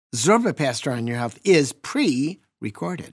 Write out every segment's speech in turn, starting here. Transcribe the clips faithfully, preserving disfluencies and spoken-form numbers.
Zorba Pastor on Your Health is pre-recorded.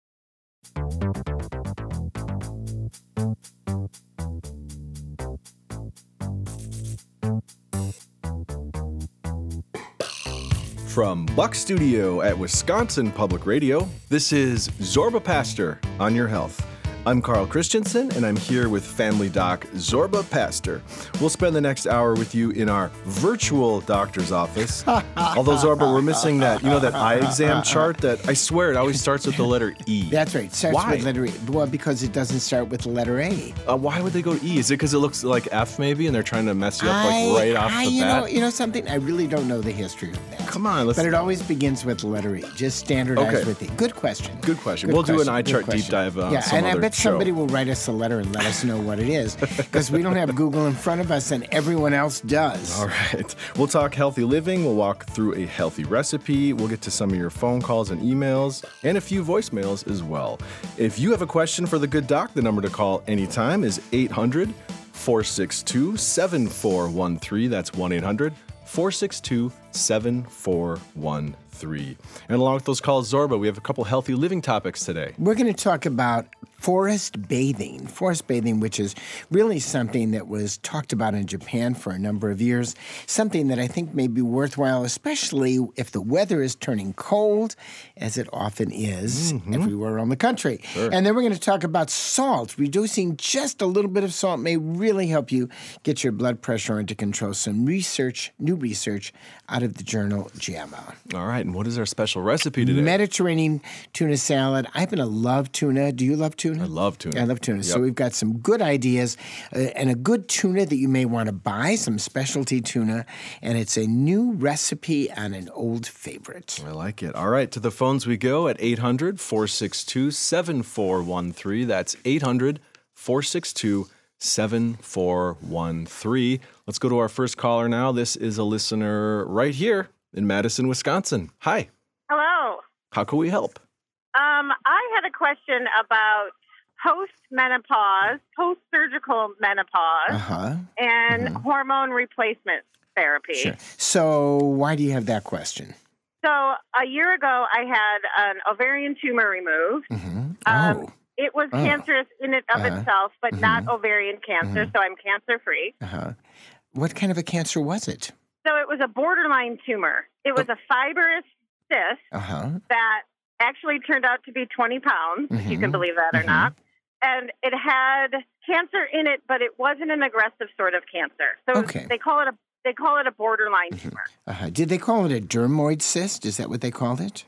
From Buck Studio at Wisconsin Public Radio, this is Zorba Pastor on Your Health. I'm Carl Christensen, and I'm here with family doc Zorba Pastor. We'll spend the next hour with you in our virtual doctor's office. Although, Zorba, we're missing that, you know, that eye exam chart that I swear it always starts with the letter E. That's right. It starts Why? with letter E. Well, because it doesn't start with the letter A. Uh, why would they go to E? Is it because it looks like F maybe, and they're trying to mess you up I, like right off I, the you bat? Know, you know something? I really don't know the history of that. Come on, let's... But it always begins with the letter E. Just standardized Okay. with E. Good question. Good question. Good we'll question. do an eye Good chart deep question. dive on yeah, some and other I bet show. somebody will write us a letter and let us know what it is, because we don't have Google in front of us and everyone else does. All right. We'll talk healthy living. We'll walk through a healthy recipe. We'll get to some of your phone calls and emails and a few voicemails as well. If you have a question for the good doc, the number to call anytime is eight hundred, four six two, seven four one three. That's one eight hundred, four six two, seven four one three. And along with those calls, Zorba, we have a couple healthy living topics today. We're going to talk about forest bathing. Forest bathing, which is really something that was talked about in Japan for a number of years, something that I think may be worthwhile, especially if the weather is turning cold, as it often is mm-hmm. everywhere around the country. Sure. And then we're going to talk about salt. Reducing just a little bit of salt may really help you get your blood pressure under control. Some research, new research out of the journal JAMA. All right, and what is our special recipe today? Mediterranean tuna salad. I happen to love tuna. Do you love tuna? I love tuna. I love tuna. Yep. So we've got some good ideas uh, and a good tuna that you may want to buy, some specialty tuna, and it's a new recipe on an old favorite. I like it. All right, to the phones we go at eight hundred, four six two, seven four one three. That's eight hundred, four six two, seven four one three. Let's go to our first caller now. This is a listener right here in Madison, Wisconsin. Hi. Hello. How can we help? Um, I had a question about post-menopause, post-surgical menopause, Uh-huh. and Mhm. hormone replacement therapy. Sure. So why do you have that question? So a year ago, I had an ovarian tumor removed. Mm-hmm. Um, Oh. It was Oh. cancerous in and of Uh-huh. itself, but not Mhm. ovarian cancer, Mhm. so I'm cancer-free. Uh-huh. What kind of a cancer was it? So it was a borderline tumor. It was a fibrous cyst Uh-huh. that actually turned out to be twenty pounds, if you can Mhm. believe that or Mhm. not. And it had cancer in it, but it wasn't an aggressive sort of cancer. So Okay. they call it a they call it a borderline tumor. Uh-huh. Did they call it a dermoid cyst? Is that what they called it?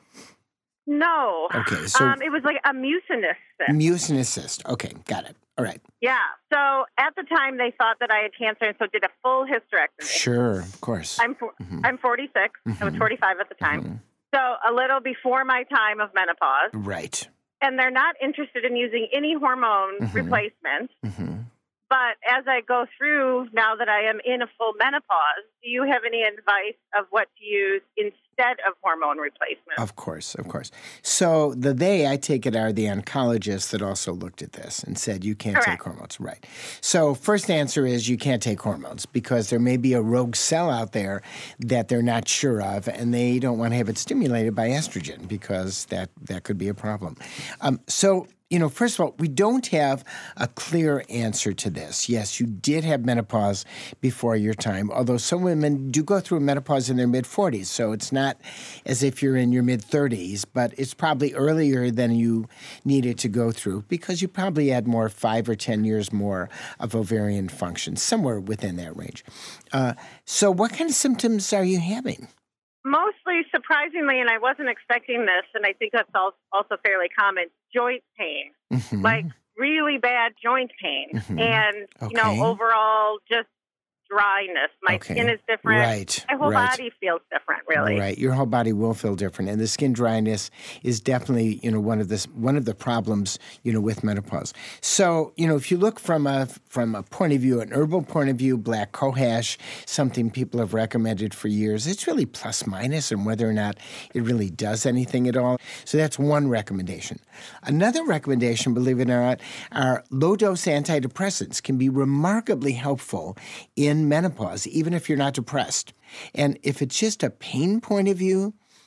No. Okay, so- um, it was like a mucinous cyst. Mucinous cyst. Okay, got it. All right. Yeah. So at the time, they thought that I had cancer, and so did a full hysterectomy. Sure, of course. I'm for, Mhm. I'm forty-six. I was Mhm. forty-five at the time. Mhm. So a little before my time of menopause. Right. And they're not interested in using any hormone Mhm. replacement. Mm-hmm. But as I go through, now that I am in a full menopause, do you have any advice of what to use instead of hormone replacement? Of course, of course. So the they, I take it, are the oncologists that also looked at this and said you can't take Correct. hormones. Right. So first answer is you can't take hormones because there may be a rogue cell out there that they're not sure of, and they don't want to have it stimulated by estrogen because that, that could be a problem. Um, so You know, first of all, we don't have a clear answer to this. Yes, you did have menopause before your time, although some women do go through menopause in their mid-forties, so it's not as if you're in your mid-thirties, but it's probably earlier than you needed to go through because you probably had more, five or ten years more of ovarian function, somewhere within that range. Uh, so what kind of symptoms are you having? Mostly, surprisingly, and I wasn't expecting this, and I think that's also fairly common, joint pain. Mm-hmm. Like really bad joint pain. Mm-hmm. And, okay. you know, overall just dryness. My okay. skin is different. Right. My whole right. body feels different, really. Right. Your whole body will feel different. And the skin dryness is definitely, you know, one of the, one of the problems, you know, with menopause. So, you know, if you look from a from a point of view, an herbal point of view, black cohosh, something people have recommended for years, it's really plus minus and whether or not it really does anything at all. So that's one recommendation. Another recommendation, believe it or not, are low-dose antidepressants can be remarkably helpful in menopause, even if you're not depressed. And if it's just a pain point of view,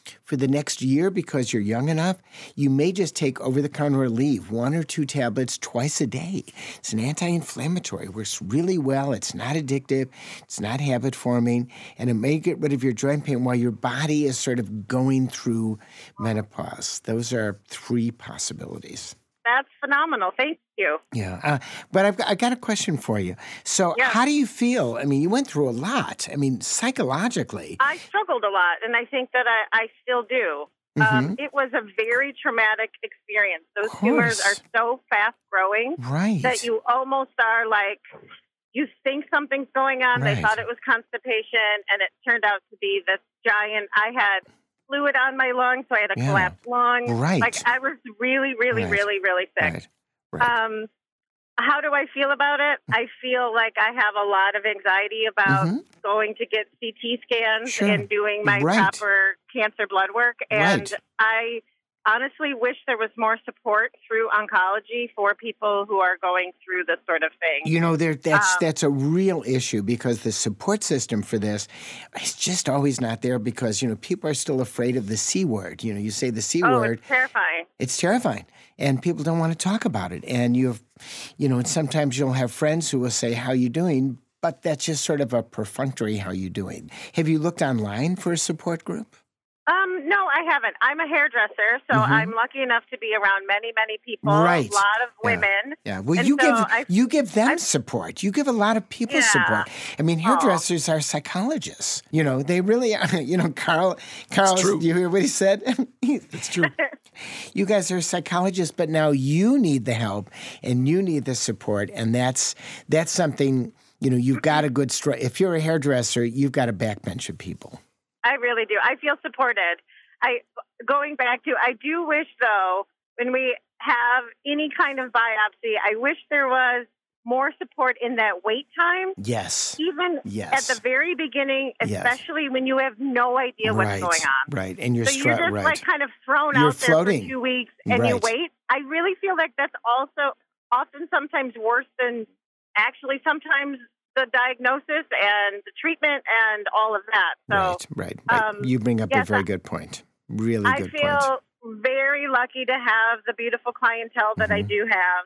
for the next year, because you're young enough, you may just take over-the-counter Aleve, one or two tablets twice a day. It's an anti-inflammatory. Works really well. It's not addictive. It's not habit-forming. And it may get rid of your joint pain while your body is sort of going through menopause. Those are three possibilities. That's phenomenal. Thank you. Yeah. Uh, but I've got, I got a question for you. So Yeah. how do you feel? I mean, you went through a lot. I mean, psychologically. I struggled a lot, and I think that I, I still do. Um, it was a very traumatic experience. Those Of tumors are course. so fast-growing Right. that you almost are like, you think something's going on. Right. They thought it was constipation, and it turned out to be this giant. I had fluid on my lung, so I had a Yeah. collapsed lung. Right. Like I was really, really, Right. really, really sick. Right. Right. Um, how do I feel about it? I feel like I have a lot of anxiety about Mhm. going to get C T scans Sure. and doing my Right. proper cancer blood work. And Right. I honestly wish there was more support through oncology for people who are going through this sort of thing. You know, there that's Um, that's a real issue, because the support system for this is just always not there, because, you know, people are still afraid of the C word. You know, you say the C oh, word, it's terrifying. it's terrifying, and people don't want to talk about it. And you've, you know, and sometimes you'll have friends who will say, "How you doing?" But that's just sort of a perfunctory "How you doing." Have you looked online for a support group? Um, no, I haven't. I'm a hairdresser, so Mhm. I'm lucky enough to be around many, many people, Right. a lot of Yeah. women. Yeah, well, And you so give I- you give them I- support. You give a lot of people Yeah. support. I mean, hairdressers are psychologists. You know, they really are. You know, Carl. Carl, true. you hear what he said? It's true. You guys are psychologists, but now you need the help and you need the support, and that's that's something. You know, you've got a good. Str- if you're a hairdresser, you've got a backbench of people. I really do. I feel supported. I going back to I do wish though, when we have any kind of biopsy, I wish there was more support in that wait time. Yes. Even Yes. at the very beginning, Yes. especially when you have no idea what's right. going on. Right. And you're So you're str- just right. like kind of thrown You're out there floating. for two weeks and you Right. wait. I really feel like that's also often sometimes worse than actually sometimes the diagnosis and the treatment and all of that. So right. Right. Right. um, you bring up yes, a very I- good point. Really I good feel point. very lucky to have the beautiful clientele that I Mhm. do have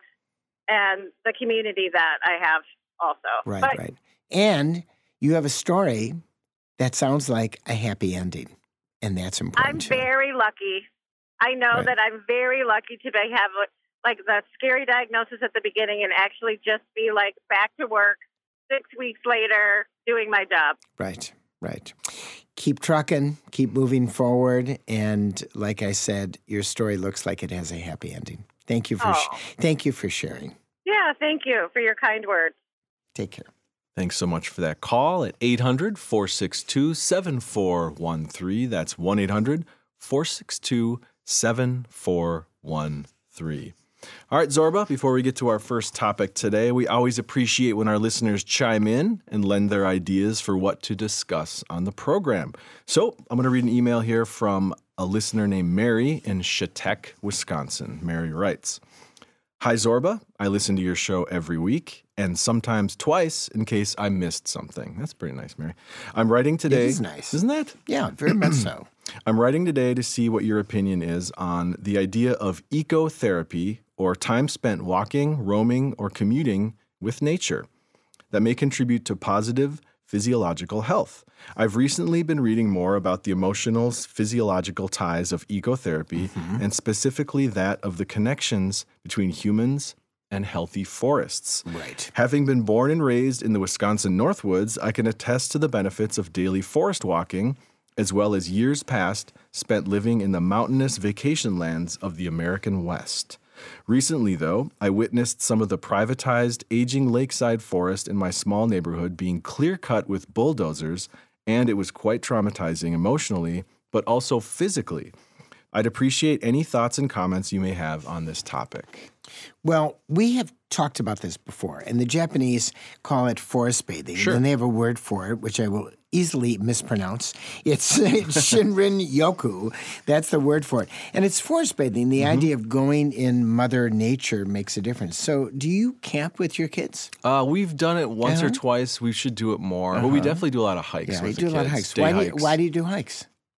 and the community that I have also. Right. But Right. And you have a story that sounds like a happy ending, and that's important. I'm too. very lucky. I know Right. that I'm very lucky to be, have a, like the scary diagnosis at the beginning and actually just be like back to work six weeks later doing my job. Right, right. Keep trucking, keep moving forward, and like I said, your story looks like it has a happy ending. Thank you for sh- Oh. thank you for sharing. Yeah, thank you for your kind words. Take care. Thanks so much for that call at eight hundred, four six two, seven four one three. That's one eight hundred, four six two, seven four one three. All right, Zorba, before we get to our first topic today, we always appreciate when our listeners chime in and lend their ideas for what to discuss on the program. So I'm going to read an email here from a listener named Mary in Chautauqua, Wisconsin. Mary writes, "Hi, Zorba. I listen to your show every week and sometimes twice in case I missed something." That's pretty nice, Mary. I'm writing today. is nice. Isn't that? Yeah, very much so. I'm writing today to see what your opinion is on the idea of ecotherapy, or time spent walking, roaming, or commuting with nature that may contribute to positive physiological health. I've recently been reading more about the emotional, physiological ties of ecotherapy, and specifically that of the connections between humans and healthy forests. Right. Having been born and raised in the Wisconsin Northwoods, I can attest to the benefits of daily forest walking, as well as years past spent living in the mountainous vacation lands of the American West. Recently, though, I witnessed some of the privatized, aging lakeside forest in my small neighborhood being clear-cut with bulldozers, and it was quite traumatizing emotionally, but also physically. I'd appreciate any thoughts and comments you may have on this topic. Well, we have talked about this before, and the Japanese call it forest bathing. Sure. And they have a word for it, which I will easily mispronounce. It's Shinrin Yoku. That's the word for it. And it's forest bathing. The Mm-hmm. idea of going in Mother Nature makes a difference. So do you camp with your kids? Uh, we've done it once or Uh-huh. twice. We should do it more. But we definitely do a lot of hikes Yeah, with you the do a lot of kids. hikes. Day Why do, you, hikes. why do you do hikes?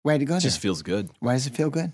Why do you go there? It just feels good. Why does it feel good?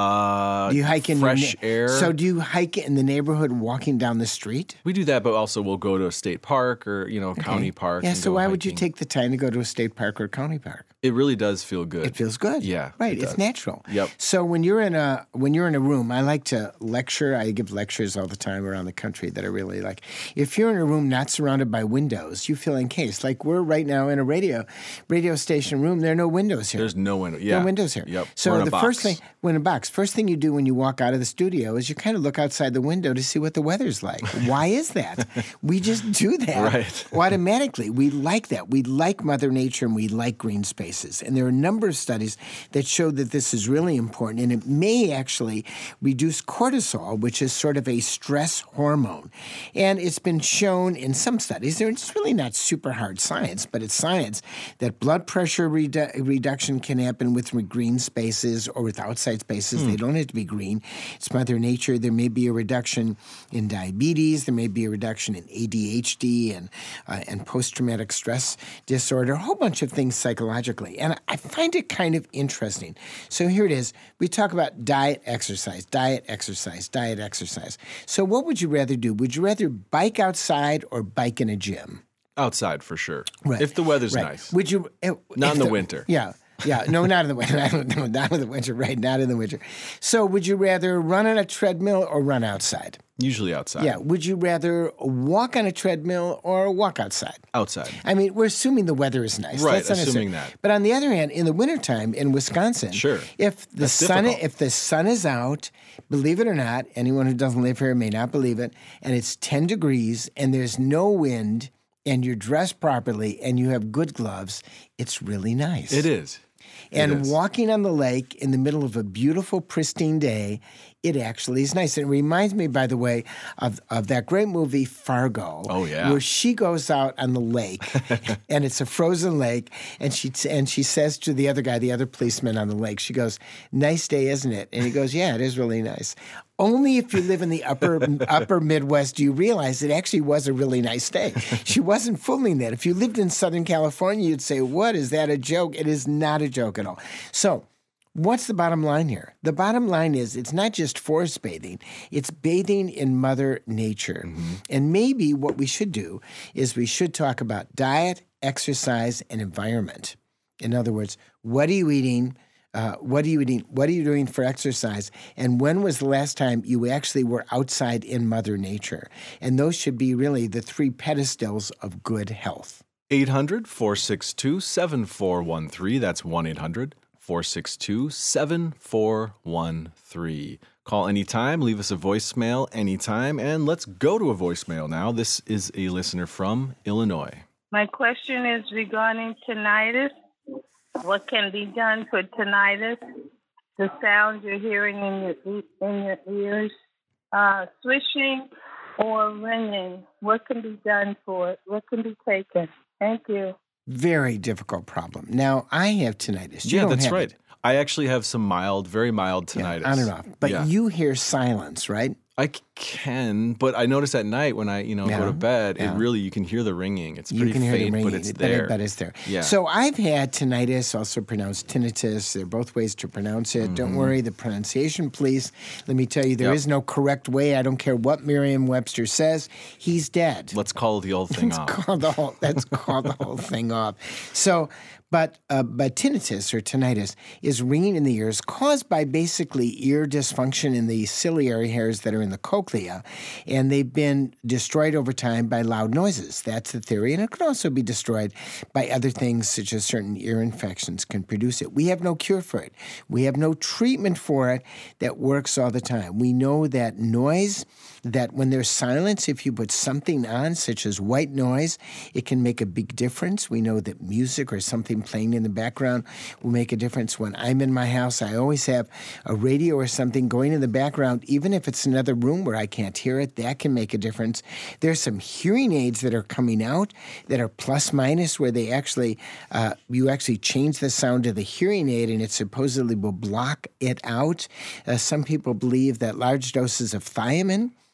Uh, Do you hike in fresh the, air? So do you hike in the neighborhood walking down the street? We do that, but also we'll go to a state park or, you know, Okay. county park. Yeah, and so go why would you hiking. take the time to go to a state park or a county park? It really does feel good. It feels good. Yeah, Right. it It's does. natural. Yep. So when you're in a when you're in a room, I like to lecture. I give lectures all the time around the country that I really like. If you're in a room not surrounded by windows, you feel encased. Like we're right now in a radio radio station room. There are no windows here. There's no window. Yeah. No windows here. Yep. So We're in a the box. first thing when a box, first thing you do when you walk out of the studio is you kind of look outside the window to see what the weather's like. Why is that? We just do that Right. automatically. We like that. We like Mother Nature and we like green spaces. And there are a number of studies that show that this is really important, and it may actually reduce cortisol, which is sort of a stress hormone. And it's been shown in some studies, it's really not super hard science, but it's science, that blood pressure redu- reduction can happen with green spaces or with outside spaces. They don't have to be green. It's Mother Nature. There may be a reduction in diabetes. There may be a reduction in A D H D and uh, and post-traumatic stress disorder, a whole bunch of things psychologically. And I find it kind of interesting. So here it is. We talk about diet, exercise, diet, exercise, diet, exercise. So what would you rather do? Would you rather bike outside or bike in a gym? Outside for sure. Right. If the weather's Right. nice. Would you? uh, Not if in the winter. Yeah. Yeah, no, not in the winter. No, not in the winter, right? Not in the winter. So, would you rather run on a treadmill or run outside? Usually outside. Yeah. Would you rather walk on a treadmill or walk outside? Outside. I mean, we're assuming the weather is nice. Right, That's not assuming necessary. that. But on the other hand, in the wintertime in Wisconsin, Sure. if the That's sun difficult. if the sun is out, believe it or not, anyone who doesn't live here may not believe it, and it's ten degrees and there's no wind and you're dressed properly and you have good gloves, it's really nice. It is. And It is. walking on the lake in the middle of a beautiful, pristine day, it actually is nice. And it reminds me, by the way, of, of that great movie Fargo. Oh, yeah. Where she goes out on the lake, and it's a frozen lake, and she and she says to the other guy, the other policeman on the lake, she goes, "Nice day, isn't it?" And he goes, "Yeah, it is really nice." Only if you live in the upper upper Midwest do you realize it actually was a really nice day. She wasn't fooling that. If you lived in Southern California, you'd say, "What, is that a joke?" It is not a joke at all. So what's the bottom line here? The bottom line is it's not just forest bathing, it's bathing in Mother Nature. Mm-hmm. And maybe what we should do is we should talk about diet, exercise, and environment. In other words, what are you eating? Uh, what are you eating? What are you doing for exercise? And when was the last time you actually were outside in Mother Nature? And those should be really the three pedestals of good health. eight hundred, four six two, seven four one three. That's one eight hundred, four six two, seven four one three. Call anytime, leave us a voicemail anytime, and let's go to a voicemail now. This is a listener from Illinois. My question is regarding tinnitus. What can be done for tinnitus? The sound you're hearing in your in your ears, uh, swishing or ringing. What can be done for it? What can be taken? Thank you. Very difficult problem. Now, I have tinnitus. You yeah, don't that's have right. it. I actually have some mild, very mild Yeah, tinnitus. on and off. But Yeah. you hear silence, right? I c- can, but I notice at night when I, you know, Yeah, go to bed, yeah. it really, you can hear the ringing. It's You pretty can hear faint, the ringing, but it's but there. it- but it's there. Yeah. So I've had tinnitus, also pronounced tinnitus. There are both ways to pronounce it. Don't worry, the pronunciation, please. Let me tell you, there Mm-hmm. Yep. is no correct way. I don't care what Merriam-Webster says. He's dead. Let's call the old thing Let's off. call the whole, let's call the whole thing off. So, but uh, but tinnitus or tinnitus is ringing in the ears caused by basically ear dysfunction in the ciliary hairs that are in the cochlea, and they've been destroyed over time by loud noises. That's the theory, and it can also be destroyed by other things such as certain ear infections can produce it. We have no cure for it. We have no treatment for it that works all the time. We know that noise, that when there's silence, if you put something on, such as white noise, it can make a big difference. We know that music or something playing in the background will make a difference. When I'm in my house, I always have a radio or something going in the background, even if it's another room where I can't hear it, that can make a difference. There's some hearing aids that are coming out that are plus minus, where they actually, uh, you actually change the sound of the hearing aid and it supposedly will block it out. Uh, some people believe that large doses of thiamine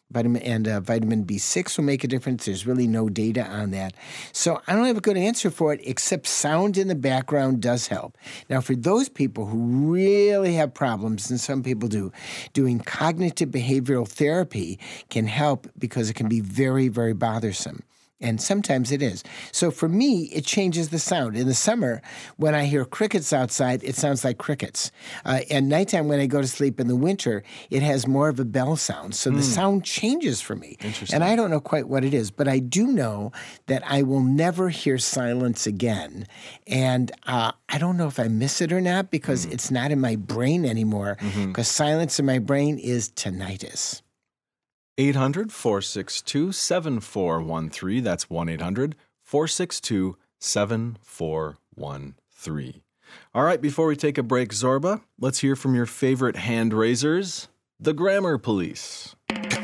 Vitamin and uh, vitamin B six will make a difference. There's really no data on that. So I don't have a good answer for it, except sound in the background does help. Now, for those people who really have problems, and some people do, doing cognitive behavioral therapy can help because it can be very, very bothersome. And sometimes it is. So for me, it changes the sound. In the summer, when I hear crickets outside, it sounds like crickets. Uh, at nighttime, when I go to sleep in the winter, it has more of a bell sound. So mm. the sound changes for me. Interesting. And I don't know quite what it is, but I do know that I will never hear silence again. And uh, I don't know if I miss it or not because mm. it's not in my brain anymore because mm-hmm. silence in my brain is tinnitus. eight hundred, four six two, seven four one three. That's one eight hundred, four six two, seven four one three. All right, before we take a break, Zorba, let's hear from your favorite hand raisers, the Grammar Police.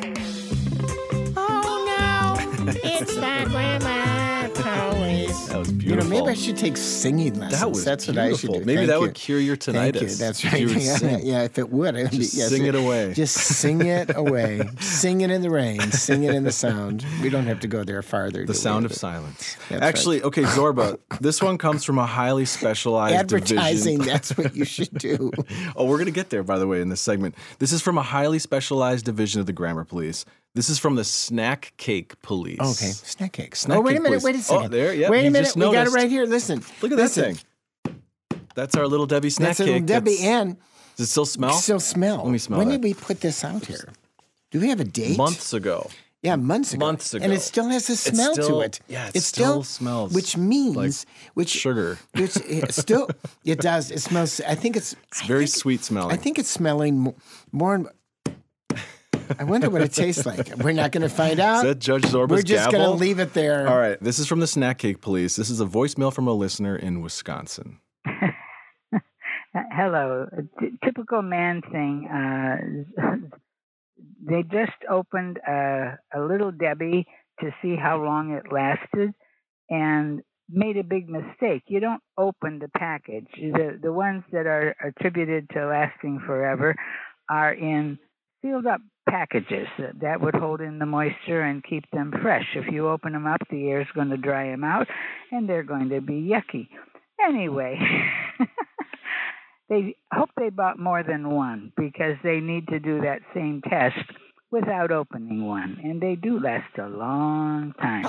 Oh, no, it's the Grammar Police. That was beautiful. You know, maybe I should take singing lessons. That was That's beautiful. what I should do. Maybe Thank that you. would cure your tinnitus. Thank you. That's if right. you would Yeah, sing. yeah, if it would. It would Just be, yes, sing it away. Just sing it away. Sing it in the rain. Sing it in the sound. We don't have to go there farther. The do sound we? of silence. That's Actually, right. okay, Zorba, this one comes from a highly specialized Advertising, division. that's what you should do. Oh, we're going to get there, by the way, in this segment. This is from a highly specialized division of the Grammar Police. This is from the Snack Cake Police. Okay, snack cakes. Snack oh, wait cake a minute. police. Wait a second. Oh, there, yeah. Wait a you minute. just We got it noticed. right here. Listen. Look at Listen. that thing. That's our little Debbie snack That's a little cake. Debbie That's- Ann. Does it still smell? Still smell. Let me smell When that. did we put this out here? Do we have a date? Months ago. Yeah, months ago. Months ago. And it still has a It's smell still- to it. yeah, it still smells which means like which sugar. Which it still it does. It smells. I think it's. It's I very think- sweet smelling. I think it's smelling mo- more. and- I wonder what it tastes like. We're not going to find out. Is that Judge Zorba's We're just gavel? going to leave it there. All right. This is from the Snack Cake Police. This is a voicemail from a listener in Wisconsin. Hello. A t- typical man thing. Uh, they just opened a, a Little Debbie to see how long it lasted and made a big mistake. You don't open the package. The, the ones that are attributed to lasting forever are in sealed up packages that would hold in the moisture and keep them fresh. If you open them up, the air is going to dry them out and they're going to be yucky. Anyway, they hope they bought more than one because they need to do that same test without opening one, and they do last a long time.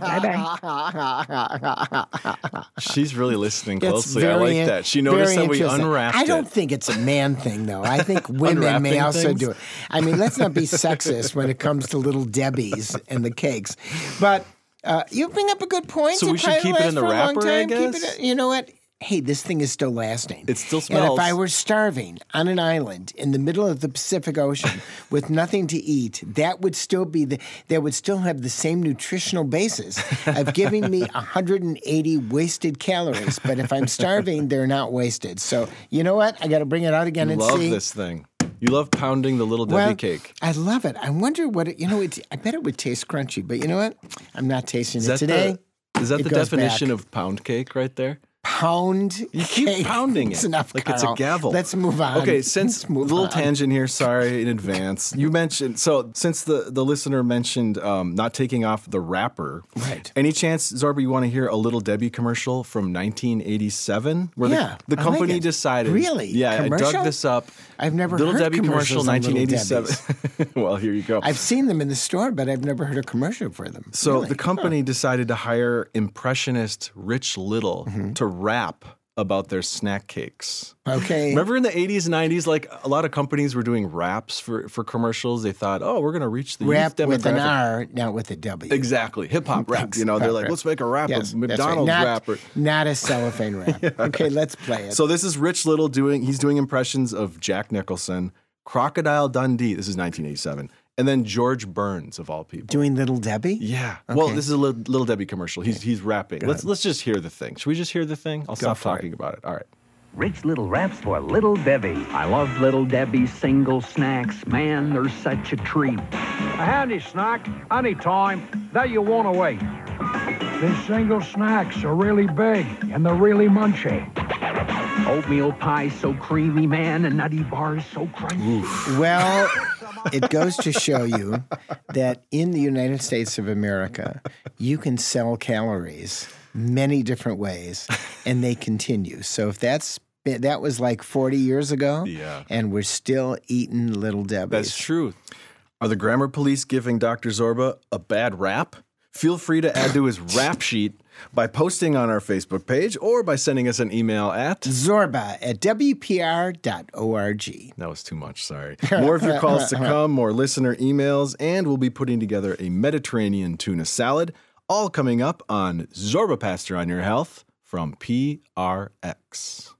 Bye-bye. She's really listening It's closely. I very like in- that. She noticed very that we interesting. unwrapped I don't it. think it's a man thing, though. I think women may Unwrapping also things? do it. I mean, let's not be sexist when it comes to Little Debbie's and the cakes. But uh, you bring up a good point. So we should probably keep it in lasts the for a long wrapper, I time. Keep guess? it- you know what? Hey, this thing is still lasting. It still And smells. if I were starving on an island in the middle of the Pacific Ocean with nothing to eat, that would still be the that would still have the same nutritional basis of giving me one hundred eighty wasted calories. But if I'm starving, they're not wasted. So you know what? I got to bring it out again You and love see. this thing. You love pounding the Little Debbie Well, cake. I love it. I wonder what it, you know. It, I bet it would taste crunchy, but you know what? I'm not tasting Is it that today. the, is that it the goes definition back. of pound cake right there? Pound. You keep cake. pounding It's it enough, like it's a Carl. gavel. Let's move on. Okay, since Let's move little on. tangent here, sorry in advance. You mentioned so since the the listener mentioned um, not taking off the wrapper. Right. Any chance, Zorba, you want to hear a Little Debbie commercial from nineteen eighty-seven? Where Yeah, the, the I like company it. decided. Really? Yeah, I Commercial? dug this up. I've never Little heard Debbie commercial, commercials on Little nineteen eighty-seven. Well, here you go. I've seen them in the store, but I've never heard a commercial for them. So Really? the company decided to hire impressionist Rich Little Mm-hmm. to rap about their snack cakes. Okay. Remember in the eighties and nineties, like a lot of companies were doing raps for, for commercials. They thought, oh, we're going to reach the Rap youth with an demographic. R, not with a W. Exactly. Hip hop rap. You know, they're Hip-hop like, rap. let's make a rap, Yes, a that's right. McDonald's not, rap. Or, Not a cellophane rap. Okay, let's play it. so this is Rich Little doing, he's doing impressions of Jack Nicholson, Crocodile Dundee. This is nineteen eighty-seven. And then George Burns, of all people. Doing Little Debbie? Yeah. Well, Okay. this is a little, little Debbie commercial. He's he's rapping. Let's let's just hear the thing. Should we just hear the thing? I'll stop for it. talking about it. All right. Rich Little raps for Little Debbie. I love Little Debbie's single snacks. Man, they're such a treat. A handy snack, anytime that you want to wait. These single snacks are really big and they're really munchy. Oatmeal pie so creamy, man, and nutty bars so crunchy. Well, it goes to show you that in the United States of America, you can sell calories many different ways, and they continue. So if that's that was like forty years ago, Yeah. and we're still eating Little Debbie's. That's true. Are the grammar police giving Doctor Zorba a bad rap? Feel free to add to his rap sheet by posting on our Facebook page or by sending us an email at Zorba at W P R dot org. That was too much, sorry. More of your calls to come, more listener emails, and we'll be putting together a Mediterranean tuna salad, all coming up on Zorba Pastor on Your Health from P R X.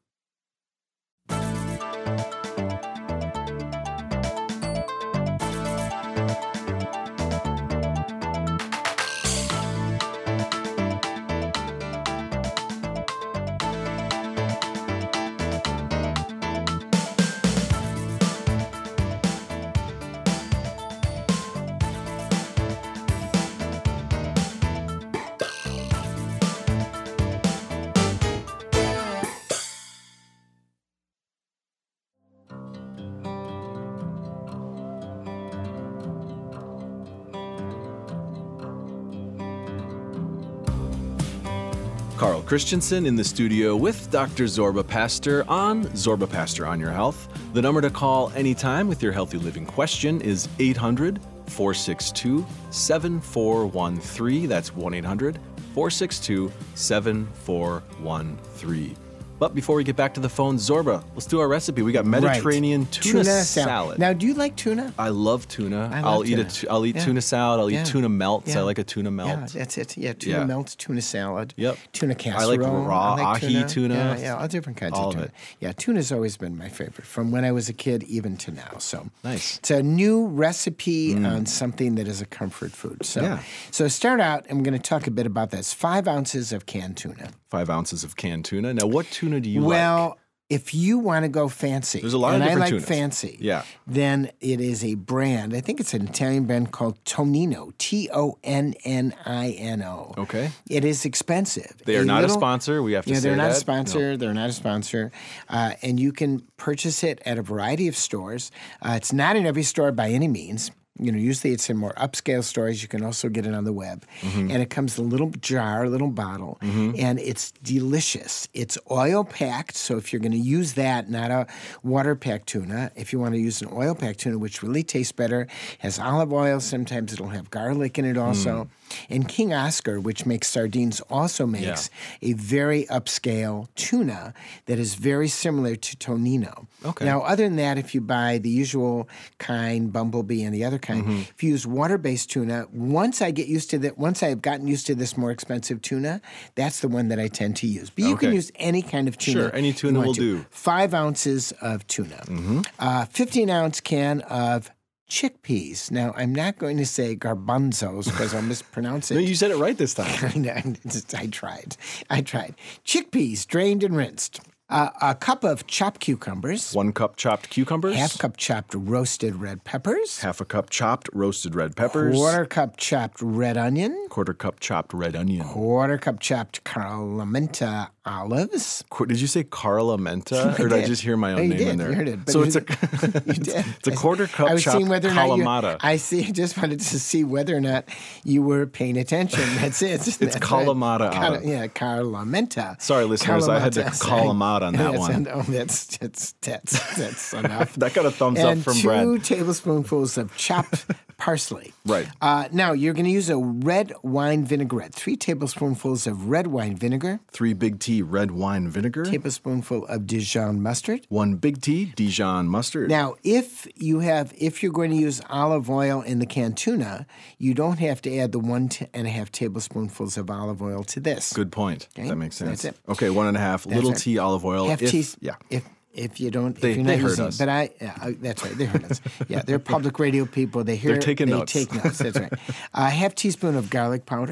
Carl Christensen in the studio with Doctor Zorba Pastor on Zorba Pastor on Your Health. The number to call anytime with your healthy living question is eight hundred, four six two, seven four one three. That's one eight hundred, four six two, seven four one three. But before we get back to the phone, Zorba, let's do our recipe. We got Mediterranean Right. tuna, salad. salad. Now, do you like tuna? I love tuna. I love I'll eat tuna. a tu- I'll eat Yeah. tuna salad. I'll Yeah. eat tuna melts. Yeah. I like a tuna melt. Yeah, that's it. Yeah, tuna Yeah. melts, tuna salad. Yep. Tuna I casserole. like raw ahi tuna. Yeah, yeah, all different kinds All of of tuna. it. Yeah, tuna's always been my favorite from when I was a kid even to now. So Nice. It's a new recipe on something that is a comfort food. So, Yeah. so start out, and we're going to talk a bit about this. Five ounces of canned tuna. Five ounces of canned tuna. Now, what tuna do you like? Well, if you want to go fancy, There's a lot of and different I like tunas. fancy, Yeah. then it is a brand. I think it's an Italian brand called Tonino, T O N N I N O. Okay. It is expensive. They are not a little- sponsor. We have to Yeah, say they're not that. a sponsor. They're not a sponsor. Uh, and you can purchase it at a variety of stores. Uh, it's not in every store by any means. You know, usually it's in more upscale stores. You can also get it on the web. Mm-hmm. And it comes in a little jar, a little bottle, and it's delicious. It's oil packed, so if you're going to use that, not a water packed tuna, if you want to use an oil packed tuna, which really tastes better, has olive oil, sometimes it'll have garlic in it also. Mm. And King Oscar, which makes sardines, also makes a very upscale tuna that is very similar to Tonino. Okay. Now, other than that, if you buy the usual kind, Bumblebee and the other kind, Mm-hmm. if you use water-based tuna, once I get used to that, once I've gotten used to this more expensive tuna, that's the one that I tend to use. But you can Okay. use any kind of tuna. Sure, any you tuna want will to. do. Five ounces of tuna. Uh, fifteen ounce can of chickpeas. Now, I'm not going to say garbanzos because I'll mispronounce it. No, you said it right this time. I know, I tried. I tried. Chickpeas, drained and rinsed. Uh, a cup of chopped cucumbers. One cup chopped cucumbers. Half cup chopped roasted red peppers. Half a cup chopped roasted red peppers. Quarter cup chopped red onion. Quarter cup chopped red onion. Quarter cup chopped Carlamenta olives. Qu- Did you say Carla Menta? Or did I did. just hear my No, own you name did. in there? You heard it. But So you it's a did. You did. it's a quarter cup I was chopped seeing whether or not you, Kalamata. I see. I just wanted to see whether or not you were paying attention. That's it. It's Kalamata Car- olive. yeah, Carlamenta. Sorry, listeners, I had to Kalamata. call 'em out on that That's- one. Oh, that's that's that's that's enough. That got a thumbs and up from two Brad. tablespoonfuls of chopped parsley. Right. Uh, now you're going to use a red wine vinaigrette. Three tablespoonfuls of red wine vinegar. Three big T red wine vinegar. Tablespoonful of Dijon mustard. One big T Dijon mustard. Now, if you have, if you're going to use olive oil in the canned tuna, you don't have to add the one t- and a half tablespoonfuls of olive oil to this. Good point. Okay, That makes sense. that's it. Okay, one and a half. little it. T olive oil. Half if, tea. Yeah. If if you don't, They- if you're they not heard using, us. But I, yeah, I- that's right. They heard us. Yeah, they're public radio people. They hear. They're taking they notes. take notes. That's right. A half teaspoon of garlic powder.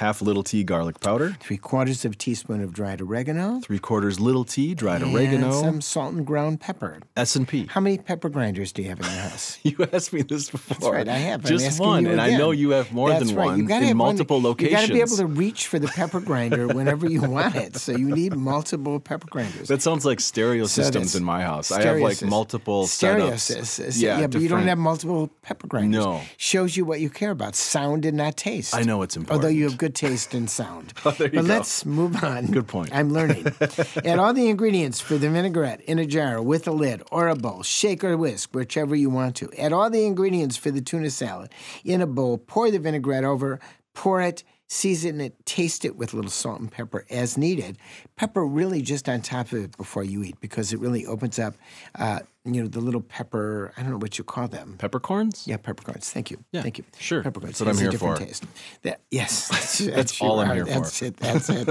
half little tea garlic powder, three quarters of a teaspoon of dried oregano, three quarters little tea dried and oregano, some salt and ground pepper. S and P. How many pepper grinders do you have in your house? You asked me this before. That's right, I have. I'm Just asking one, you and I again. know you have more That's than right. one You gotta in have multiple one. locations. You got to be able to reach for the pepper grinder whenever you want it. So you need multiple pepper grinders. That sounds like stereo So systems that's in my house. I have stereo like sys- multiple stereo setups. sys- Yeah, yeah, but you don't different- have multiple pepper grinders. No. Shows you what you care about: sound and not taste. I know it's important. Although you have good taste in sound. Oh, there you but go. let's move on. Good point. I'm learning. Add all the ingredients for the vinaigrette in a jar with a lid or a bowl. Shake or whisk, whichever you want to. Add all the ingredients for the tuna salad in a bowl. Pour the vinaigrette over. Pour it. Season it, taste it with a little salt and pepper as needed. Pepper really just on top of it before you eat because it really opens up, uh, you know, the little pepper, I don't know what you call them. Peppercorns? Yeah, peppercorns. Thank you. Yeah, Thank you. sure. Peppercorns. That's what I'm Has a here different for. Taste. That, yes. That's, That's all I'm here for. That's it. That's it.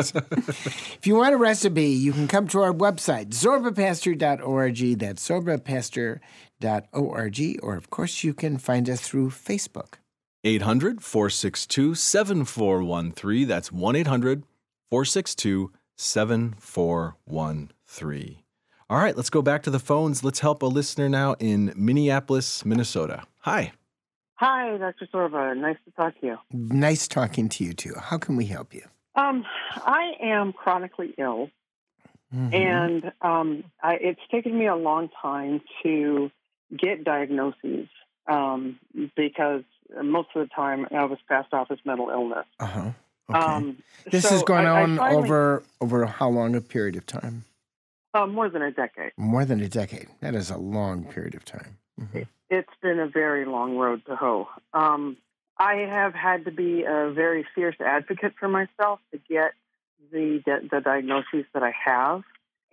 If you want a recipe, you can come to our website, zorba pastor dot org. That's zorba pastor dot org. Or, of course, you can find us through Facebook. eight hundred, four six two, seven four one three. That's one eight hundred, four six two, seven four one three. All right, let's go back to the phones. Let's help a listener now in Minneapolis, Minnesota. Hi. Hi, Doctor Zorba. Nice to talk to you. Nice talking to you, too. How can we help you? Um, I am chronically ill, Mm-hmm. and um, I, it's taken me a long time to get diagnoses um, because most of the time I was passed off as mental illness. Uh-huh. Okay. Um, this so has gone I, I on finally, over over how long a period of time? uh, more than a decade. More than a decade. That is a long period of time. Mhm. It's been a very long road to hoe. Um, I have had to be a very fierce advocate for myself to get the the diagnoses that I have,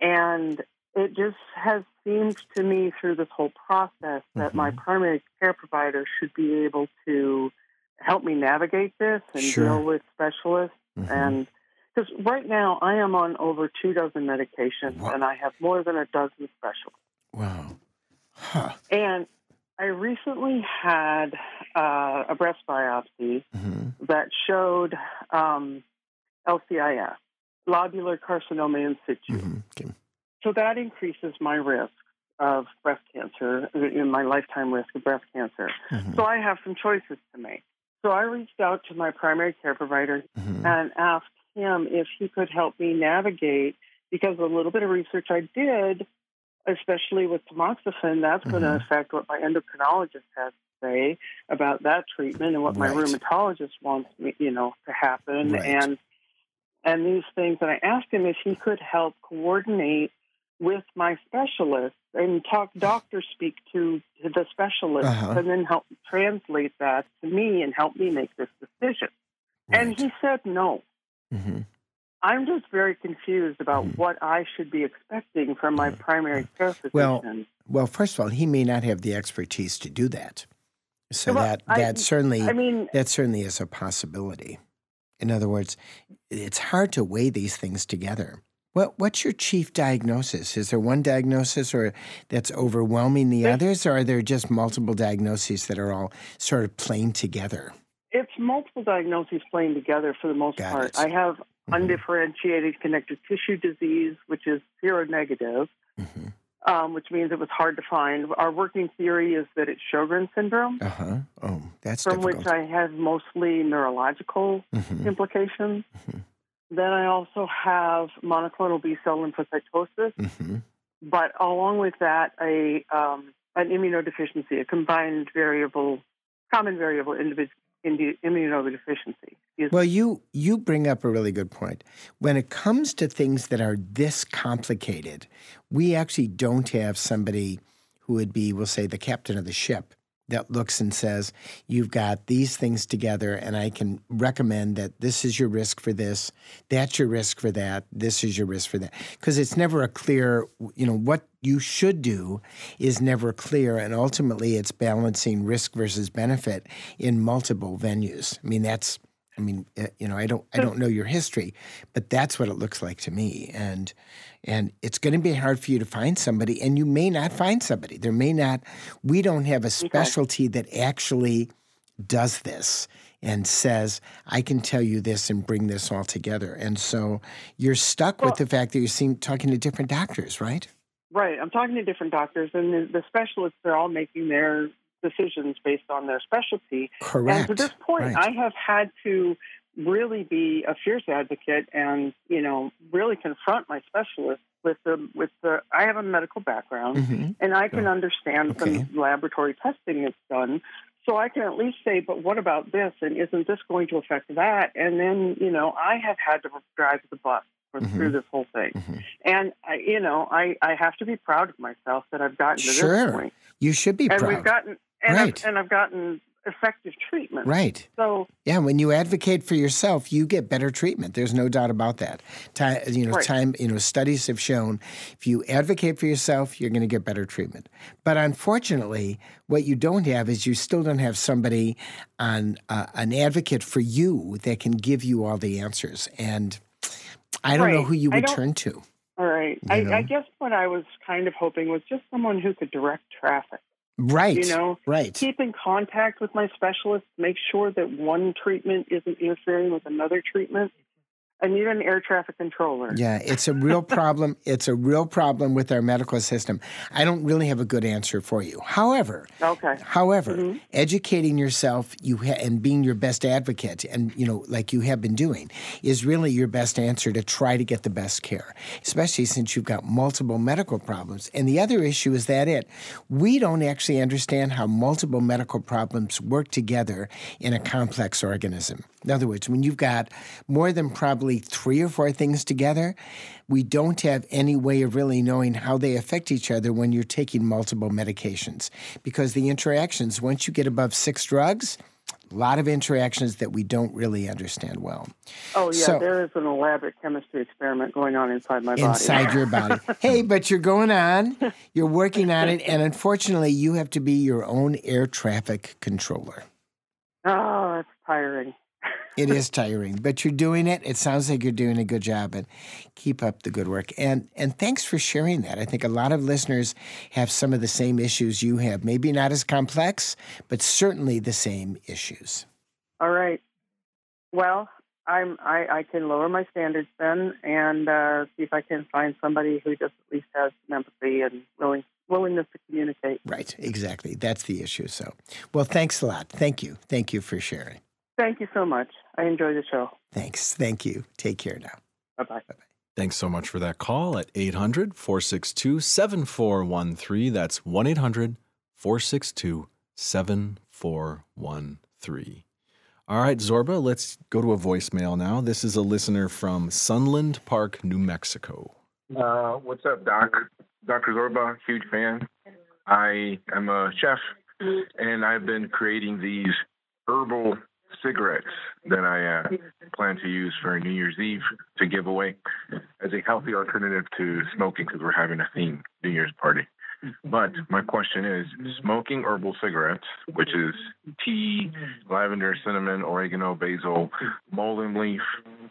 and it just has seemed to me through this whole process that Mm-hmm. my primary care provider should be able to help me navigate this and Sure. deal with specialists. Mhm. And because right now I am on over two dozen medications, Wow. and I have more than a dozen specialists. Wow. Huh. And I recently had uh, a breast biopsy hmm that showed um, L C I S, lobular carcinoma in situ. hmm Okay. So that increases my risk of breast cancer, in my lifetime risk of breast cancer. Mhm. So I have some choices to make. So I reached out to my primary care provider Mhm. and asked him if he could help me navigate, because a little bit of research I did, especially with tamoxifen, that's going to Mhm. affect what my endocrinologist has to say about that treatment and what my Right. rheumatologist wants me, you know, to happen. Right. And and these things. And I asked him if he could help coordinate with my specialist and talk doctor speak to the specialist, Uh-huh. and then help translate that to me and help me make this decision. And Right. he said no. Mhm. I'm just very confused about Mhm. what I should be expecting from my primary care physician. Well, Well, first of all, he may not have the expertise to do that. So Well, that I- that certainly I mean, that certainly is a possibility. In other words, it's hard to weigh these things together. What what's your chief diagnosis? Is there one diagnosis or that's overwhelming the There's- others, or are there just multiple diagnoses that are all sort of playing together? it's multiple diagnoses playing together for the most Got part. it. I have Mhm. undifferentiated connective tissue disease, which is seronegative, Mhm. um, which means it was hard to find. Our working theory is that it's Sjogren's syndrome, Uh-huh. Oh, that's from difficult. which I have mostly neurological Mhm. implications. Mhm. Then I also have monoclonal B-cell lymphocytosis, Mhm. but along with that, a um, an immunodeficiency, a combined variable, common variable individ, indi, immunodeficiency. Excuse Well, you you bring up a really good point. When it comes to things that are this complicated, we actually don't have somebody who would be, we'll say, the captain of the ship that looks and says, you've got these things together, and I can recommend that this is your risk for this, that's your risk for that, this is your risk for that. Because it's never a clear, you know, what you should do is never clear, and ultimately it's balancing risk versus benefit in multiple venues. I mean, that's, I mean, uh, you know, I don't, I don't know your history, but that's what it looks like to me. And, and it's going to be hard for you to find somebody, and you may not find somebody. There may not, we don't have a specialty that actually does this. and says, I can tell you this and bring this all together. And so you're stuck Well, with the fact that you're seeing, talking to different doctors, right? Right. I'm talking to different doctors, and the, the specialists, they're all making their decisions based on their specialty. Correct. And to this point, Right. I have had to really be a fierce advocate and, you know, really confront my specialist with the, with the, I have a medical background, Mhm. and I can Oh, understand okay. some laboratory testing that's done. So I can at least say, but what about this? And isn't this going to affect that? And then, you know, I have had to drive the bus for, Mhm. through this whole thing. Mhm. And, I, you know, I, I have to be proud of myself that I've gotten to this Sure. point. You should be And proud. we've gotten, and, Right. I've, and I've gotten effective treatment. Right. So, Yeah, when you advocate for yourself, you get better treatment. There's no doubt about that. Time, you know, Right. time, you know, studies have shown if you advocate for yourself, you're going to get better treatment. But unfortunately, what you don't have is you still don't have somebody on uh, an advocate for you that can give you all the answers. And I don't know Right. who you I would don't- turn to. all right. You I, know? I guess what I was kind of hoping was just someone who could direct traffic. Right. You know, right. keep in contact with my specialist, make sure that one treatment isn't interfering with another treatment. I need an air traffic controller. Yeah, it's a real problem. It's a real problem with our medical system. I don't really have a good answer for you. However, Okay. however, Mhm. educating yourself you ha- and being your best advocate, and you know, like you have been doing, is really your best answer to try to get the best care, especially since you've got multiple medical problems. And the other issue is that it we don't actually understand how multiple medical problems work together in a complex organism. In other words, when you've got more than probably three or four things together, we don't have any way of really knowing how they affect each other when you're taking multiple medications. Because the interactions, once you get above six drugs, a lot of interactions that we don't really understand well. Oh, yeah, So- there is an elaborate chemistry experiment going on inside my body. Inside your body. Hey, but you're going on, you're working on it, and unfortunately, you have to be your own air traffic controller. Oh, that's tiring. It is tiring, but you're doing it. It sounds like you're doing a good job, and keep up the good work. And and thanks for sharing that. I think a lot of listeners have some of the same issues you have. Maybe not as complex, but certainly the same issues. All right. Well, I'm, I, I can lower my standards then and uh, see if I can find somebody who just at least has some empathy and willing, willingness to communicate. Right, exactly. That's the issue. So, well, thanks a lot. Thank you. Thank you for sharing. Thank you so much. I enjoy the show. Thanks. Thank you. Take care now. Bye-bye. Thanks so much for that call at eight hundred, four six two, seven four one three. That's one eight hundred, four six two, seven four one three. All right, Zorba, let's go to a voicemail now. This is a listener from Sunland Park, New Mexico. Uh, what's up, Doc? Doctor Zorba, huge fan. I am a chef, and I've been creating these herbal cigarettes that I uh, plan to use for New Year's Eve to give away as a healthy alternative to smoking because we're having a theme New Year's party. But my question is, smoking herbal cigarettes, which is tea, lavender, cinnamon, oregano, basil, mullein leaf,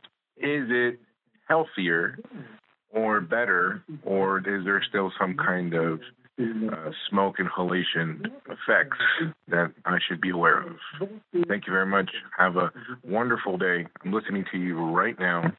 is it healthier or better, or is there still some kind of uh, smoke inhalation effects that I should be aware of? Thank you very much. Have a wonderful day. I'm listening to you right now,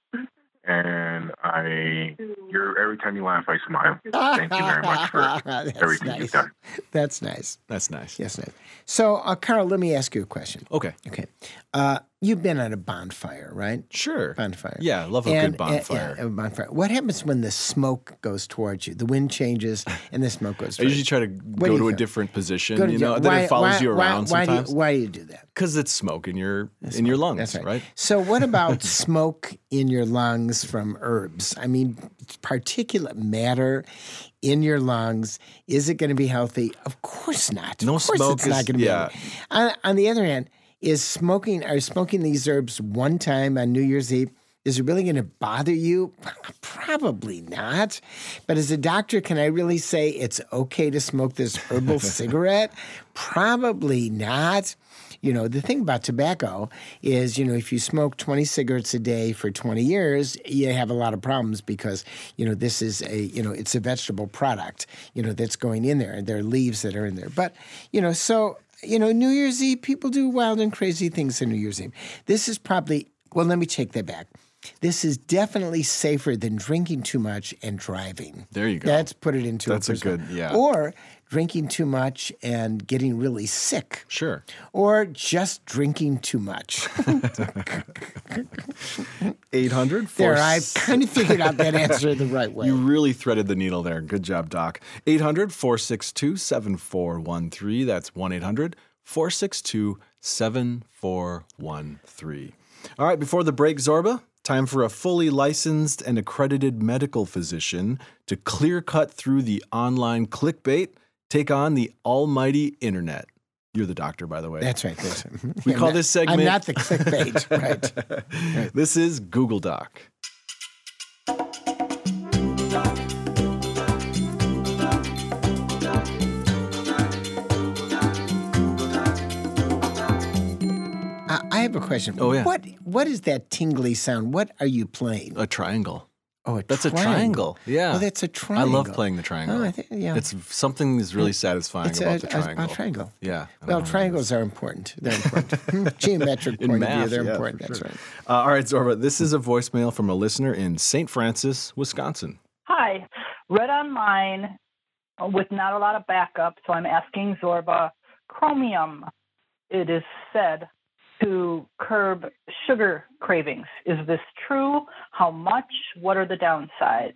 and I, you're, every time you laugh, I smile. Thank you very much for That's everything nice. you've done. That's nice. That's nice. Yes, nice. So, uh, Carl, let me ask you a question. Okay. Okay. Uh, you've been at a bonfire, right? Sure. Bonfire. Yeah, love a And- good bonfire. uh, yeah, a bonfire. What happens when the smoke goes towards you? The wind changes and the smoke goes I towards usually try to do go you to a think? different position, Go to you di- know, why- that it follows why- you why- around why do you- sometimes. why do you do that? Because it's smoke in your in your lungs, That's right. right. So, what about smoke in your lungs from herbs? I mean, particulate matter in your lungs, is it going to be healthy? Of course not. No of course smoke it's not is- going to be yeah. healthy. On, on the other hand, is smoking, are smoking these herbs one time on New Year's Eve, is it really going to bother you? Probably not. But as a doctor, can I really say it's okay to smoke this herbal cigarette? Probably not. You know, the thing about tobacco is, you know, if you smoke twenty cigarettes a day for twenty years, you have a lot of problems because, you know, this is a, you know, it's a vegetable product, you know, that's going in there and there are leaves that are in there. But, you know, so you know, New Year's Eve, people do wild and crazy things on New Year's Eve. This is probably, well, let me take that back. This is definitely safer than drinking too much and driving. There you go. Let's put it into That's a a good, yeah. Or drinking too much and getting really sick. Sure. Or just drinking too much. eight hundred There, I've kind of figured out that answer the right way. You really threaded the needle there. Good job, Doc. eight hundred, four six two, seven four one three. That's one eight hundred, four six two, seven four one three. All right, before the break, Zorba, time for a fully licensed and accredited medical physician to clear cut through the online clickbait, take on the almighty internet. You're the doctor, by the way. That's right. That's right. We I'm call not, this segment. I'm not the clickbait. right. right. This is Google Doc. Uh, I have a question. Oh, yeah. What What is that tingly sound? What are you playing? A triangle. Oh, a That's triangle. a triangle. Yeah. Oh, that's a triangle. I love playing the triangle. Oh, I think, yeah. It's something that's really satisfying It's about a, the triangle. A, a triangle. Yeah. I Well, don't know. triangles are important. They're important. Geometric In point math, of view, they're yeah, important. for That's sure. right. Uh, all right, Zorba, this is a voicemail from a listener in Saint Francis, Wisconsin. Hi. Read on mine with not a lot of backup, so I'm asking Zorba. Chromium, it is said to curb sugar cravings. Is this true? How much? What are the downsides?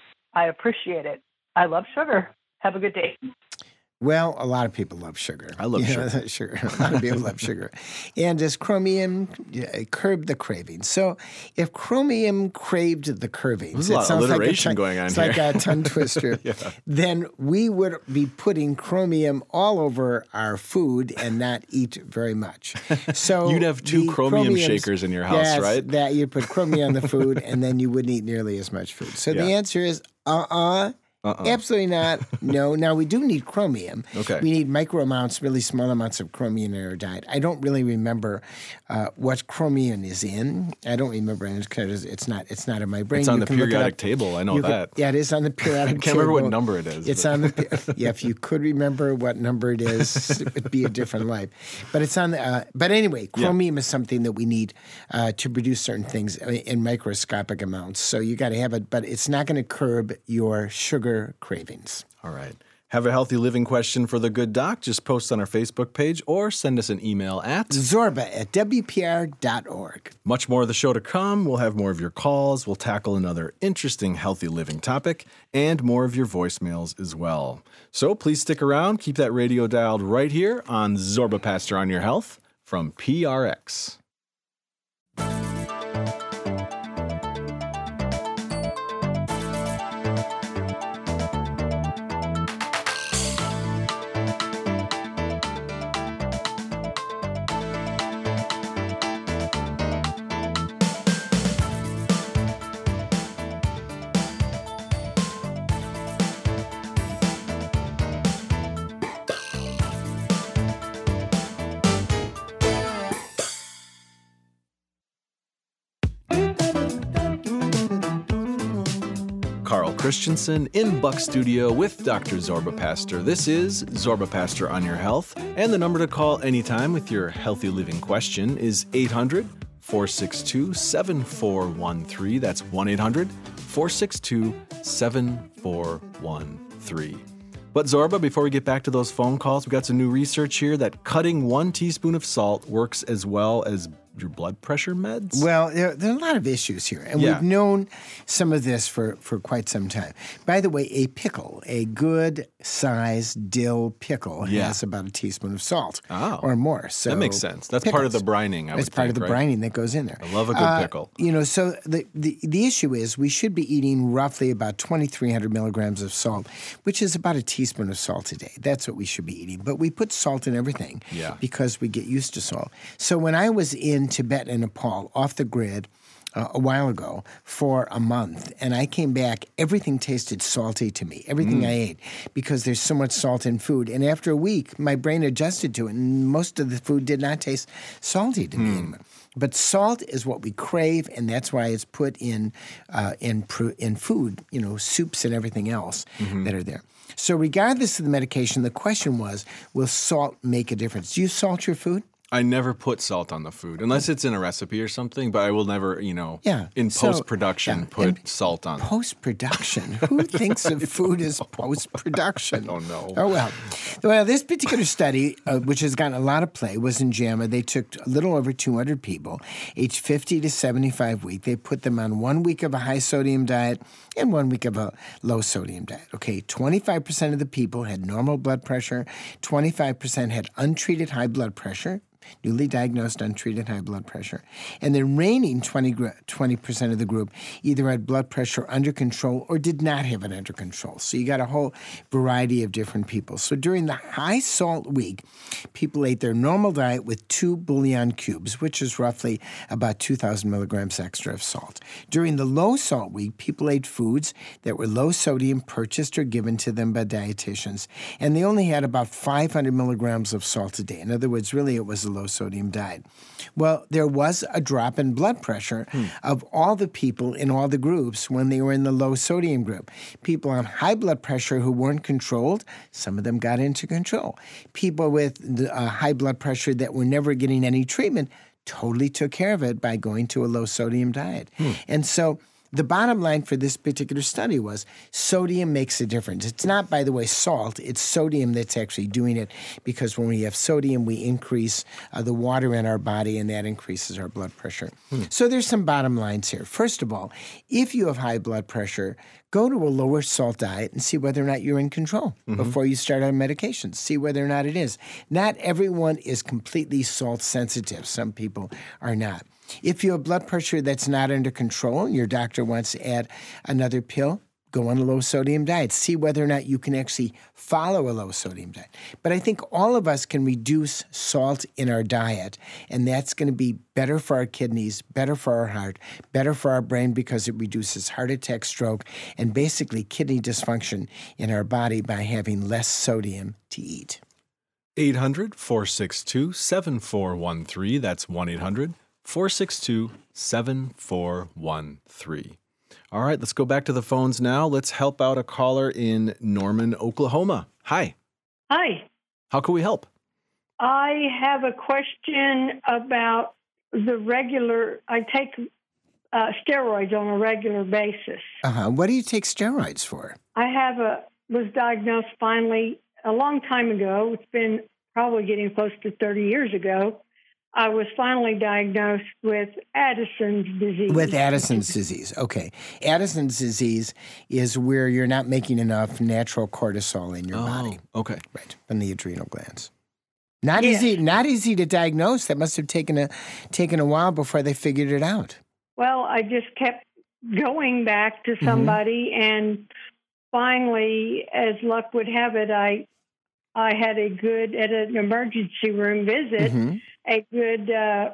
I appreciate it. I love sugar. Have a good day. Well, a lot of people love sugar. I love You sugar. know, sugar. A lot of people love sugar. And does chromium yeah, curb the craving? So if chromium craved the cravings, There's a lot of sounds alliteration like a tongue, going on it's here. like a tongue twister. Yeah. Then we would be putting chromium all over our food and not eat very much. So You'd have two the chromium chromiums- shakers in your house, yes, right? That you'd put chromium on the food, and then you wouldn't eat nearly as much food. So the Yeah. answer is uh-uh. Uh-uh. Absolutely not. No. Now, we do need chromium. Okay. We need micro amounts, really small amounts of chromium in our diet. I don't really remember uh, what chromium is in. I don't remember it because it's not, it's not in my brain. It's on You the can look it periodic up. table. I know You could- that. yeah, it is on the periodic I can't table. remember what number it is. It's but- on the, yeah, if you could remember what number it is, it would be a different life. But it's on the, uh, but anyway, chromium is something that we need uh, to produce certain things in microscopic amounts. So you got to have it, but it's not going to curb your sugar cravings. All right. Have a healthy living question for the good doc? Just post on our Facebook page or send us an email at Zorba at W P R dot org. Much more of the show to come. We'll have more of your calls. We'll tackle another interesting healthy living topic and more of your voicemails as well. So please stick around. Keep that radio dialed right here on Zorba Pastor on Your Health from P R X. Carl Christensen in Buck Studio with Doctor Zorba Pastor. This is Zorba Pastor on Your Health, and the number to call anytime with your healthy living question is eight hundred, four six two, seven four one three. That's one eight hundred, four six two, seven four one three. But Zorba, before we get back to those phone calls, we got some new research here that cutting one teaspoon of salt works as well as your blood pressure meds? Well, there, there are a lot of issues here, and Yeah. we've known some of this for, for quite some time. By the way, a pickle, a good-sized dill pickle, Yeah. has about a teaspoon of salt Oh. or more. So That makes sense. That's part of the pickles. brining, I That's would part think, of the right? brining that goes in there. I love a good Uh, pickle. You know, so the, the, the issue is we should be eating roughly about twenty-three hundred milligrams of salt, which is about a teaspoon of salt a day. That's what we should be eating. But we put salt in everything Yeah. because we get used to salt. So when I was in Tibet and Nepal, off the grid, uh, a while ago for a month, and I came back, everything tasted salty to me, everything Mm. I ate, because there's so much salt in food. And after a week, my brain adjusted to it, and most of the food did not taste salty to me Hmm. anymore. But salt is what we crave, and that's why it's put in uh, in pr- in food, you know, soups and everything else Mm-hmm. that are there. So regardless of the medication, the question was, will salt make a difference? Do you salt your food? I never put salt on the food unless it's in a recipe or something, but I will never, you know, yeah. in so, post-production yeah. put in salt on it. Post-production? Who thinks of food as post-production? Oh, no. Oh, well. Well, this particular study, uh, which has gotten a lot of play, was in JAMA. They took a little over two hundred people, aged fifty to seventy-five week. They put them on one week of a high-sodium diet and one week of a low-sodium diet. Okay, twenty-five percent of the people had normal blood pressure. twenty-five percent had untreated high blood pressure. Newly diagnosed untreated high blood pressure. And the remaining twenty percent of the group either had blood pressure under control or did not have it under control. So you got a whole variety of different people. So during the high salt week, people ate their normal diet with two bouillon cubes, which is roughly about two thousand milligrams extra of salt. During the low salt week, people ate foods that were low sodium, purchased or given to them by dietitians, and they only had about five hundred milligrams of salt a day. In other words, really it was a low-sodium diet. Well, there was a drop in blood pressure hmm. of all the people in all the groups when they were in the low-sodium group. People on high blood pressure who weren't controlled, some of them got into control. People with the, uh, high blood pressure that were never getting any treatment totally took care of it by going to a low-sodium diet. Hmm. And so the bottom line for this particular study was sodium makes a difference. It's not, by the way, salt. It's sodium that's actually doing it, because when we have sodium, we increase uh, the water in our body, and that increases our blood pressure. Hmm. So there's some bottom lines here. First of all, if you have high blood pressure, go to a lower salt diet and see whether or not you're in control mm-hmm. before you start on medications. See whether or not it is. Not everyone is completely salt sensitive. Some people are not. If you have blood pressure that's not under control and your doctor wants to add another pill, go on a low-sodium diet. See whether or not you can actually follow a low-sodium diet. But I think all of us can reduce salt in our diet, and that's going to be better for our kidneys, better for our heart, better for our brain, because it reduces heart attack, stroke, and basically kidney dysfunction in our body by having less sodium to eat. eight hundred, four six two, seven four one three. That's one eight hundred, four six two, seven four one three. All right, let's go back to the phones now. Let's help out a caller in Norman, Oklahoma. Hi. Hi. How can we help? I have a question about the regular, I take uh, steroids on a regular basis. Uh-huh. What do you take steroids for? I have a, was diagnosed finally a long time ago. It's been probably getting close to thirty years ago. I was finally diagnosed with Addison's disease. With Addison's disease, okay. Addison's disease is where you're not making enough natural cortisol in your oh, body. Okay. Right, from the adrenal glands. Not yes. easy not easy to diagnose. That must have taken a taken a while before they figured it out. Well, I just kept going back to somebody, mm-hmm. and finally, as luck would have it, I I had a good, at an emergency room visit, mm-hmm. a good uh,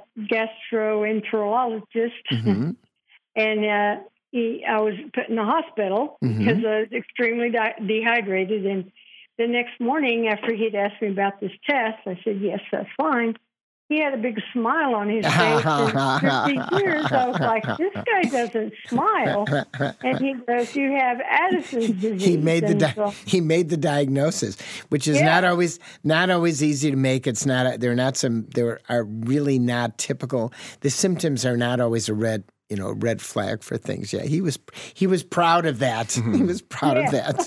gastroenterologist, mm-hmm. and uh, he, I was put in the hospital mm-hmm. because I was extremely di- dehydrated. And the next morning, after he'd asked me about this test, I said, yes, that's fine. He had a big smile on his face. And fifty years, I was like, this guy doesn't smile. And he goes, you have Addison's disease. He made the di- so, he made the diagnosis, which is yeah. not always not always easy to make. It's not. They're not some. They are really not typical. The symptoms are not always a red. You know, red flag for things. Yeah, he was he was proud of that. Mm-hmm. He was proud yeah. of that.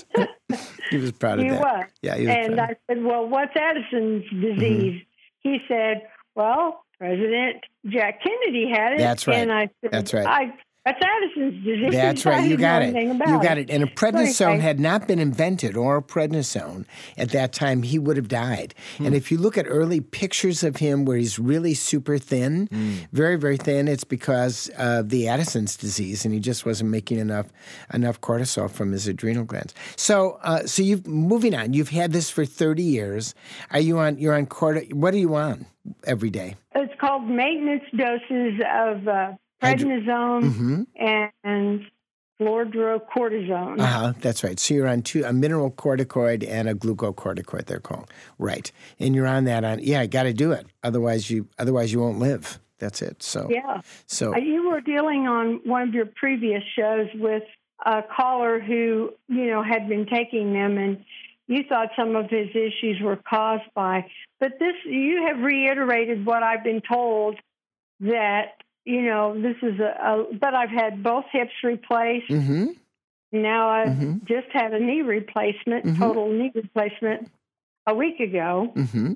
He was proud of he that. Was. Yeah, he was. And proud. I said, well, what's Addison's disease? Mm-hmm. He said, well, President Jack Kennedy had it. That's right. And I said, That's right. I, that's Addison's disease. That's right. You got it. You got it. it. And if prednisone had not been invented, or prednisone at that time, he would have died. Hmm. And if you look at early pictures of him where he's really super thin, mm. very, very thin, it's because of the Addison's disease, and he just wasn't making enough enough cortisol from his adrenal glands. So, uh, so you've moving on. You've had this for thirty years. Are you on? You're on cortisol. What are you on every day? It's called maintenance doses of. Uh, Prednisone mm-hmm. and fludrocortisone. Uh-huh, that's right. So you're on two, a mineral corticoid and a glucocorticoid, they're called. Right. And you're on that on, yeah, got to do it. Otherwise you otherwise you won't live. That's it. So yeah. So uh, you were dealing on one of your previous shows with a caller who, you know, had been taking them, and you thought some of his issues were caused by. But this, you have reiterated what I've been told, that, you know, this is a, a but I've had both hips replaced. Mm-hmm. Now I've Mm-hmm. just had a knee replacement, Mm-hmm. total knee replacement, a week ago. Mm-hmm.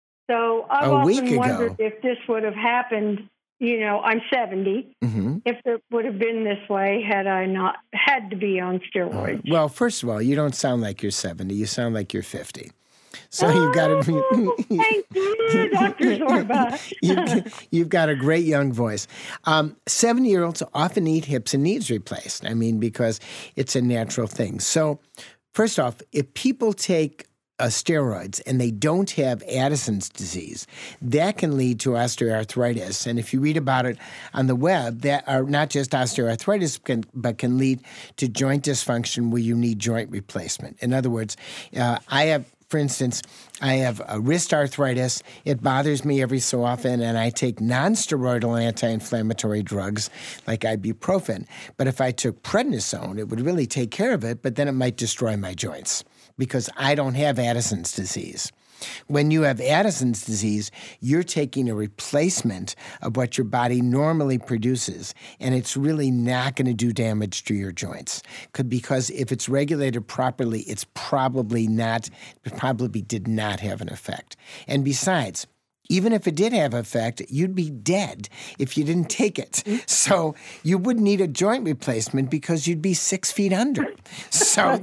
So I've A week often ago. wondered if this would have happened. You know, I'm seventy. Mm-hmm. If it would have been this way had I not had to be on steroids. Well, first of all, you don't sound like you're seventy. You sound like you're fifty. So oh, you've got to be. Thank you, Doctor Zorba. you've, you've got a great young voice. Um, seventy-year-olds often need hips and knees replaced. I mean, because it's a natural thing. So, first off, if people take Uh, steroids and they don't have Addison's disease, that can lead to osteoarthritis. And if you read about it on the web, that are not just osteoarthritis, can, but can lead to joint dysfunction where you need joint replacement. In other words, uh, I have, for instance, I have a wrist arthritis. It bothers me every so often, and I take non-steroidal anti-inflammatory drugs like ibuprofen. But if I took prednisone, it would really take care of it, but then it might destroy my joints, because I don't have Addison's disease. When you have Addison's disease, you're taking a replacement of what your body normally produces, and it's really not going to do damage to your joints. Because if it's regulated properly, it's probably not, probably did not have an effect. And besides, even if it did have effect, you'd be dead if you didn't take it. So you wouldn't need a joint replacement because you'd be six feet under. So